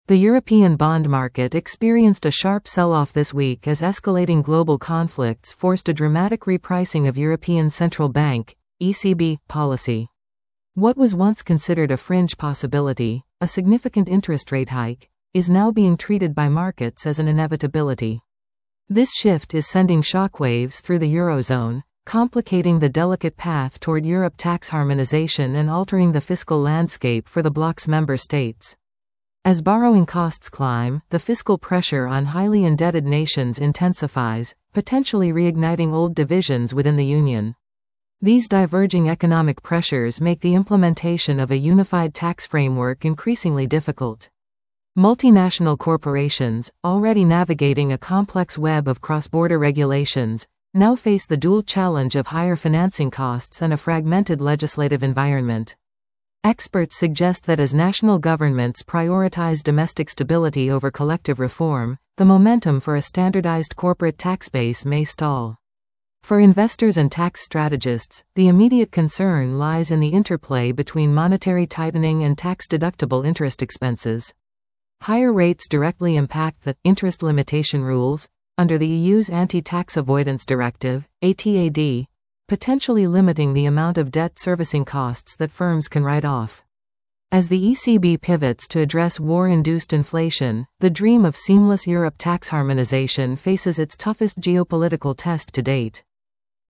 The European bond market experienced a sharp sell-off this week as escalating global conflicts forced a dramatic repricing of European Central Bank (ECB) policy. What was once considered a fringe possibility, a significant interest rate hike, is now being treated by markets as an inevitability. This shift is sending shockwaves through the Eurozone, complicating the delicate path toward Europe tax harmonization and altering the fiscal landscape for the bloc's member states. As borrowing costs climb, the fiscal pressure on highly indebted nations intensifies, potentially reigniting old divisions within the Union. These diverging economic pressures make the implementation of a unified tax framework increasingly difficult. Multinational corporations, already navigating a complex web of cross-border regulations, now face the dual challenge of higher financing costs and a fragmented legislative environment. Experts suggest that as national governments prioritize domestic stability over collective reform, the momentum for a standardized corporate tax base may stall. For investors and tax strategists, the immediate concern lies in the interplay between monetary tightening and tax-deductible interest expenses. Higher rates directly impact the interest limitation rules under the EU's Anti-Tax Avoidance Directive, ATAD, potentially limiting the amount of debt servicing costs that firms can write off. As the ECB pivots to address war-induced inflation, the dream of seamless Europe tax harmonization faces its toughest geopolitical test to date.